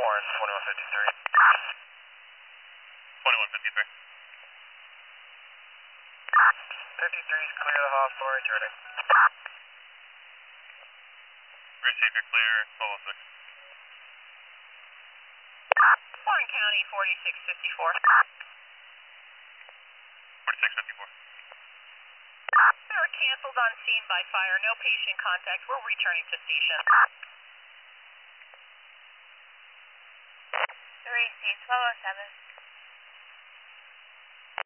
Warren, 2153. 2153. 53 is clear of the hospital, returning. Receive your clear, 1206. Warren County, 4654. 4654. They were canceled on scene by fire. No patient contact. We're returning to station. 3C 1207.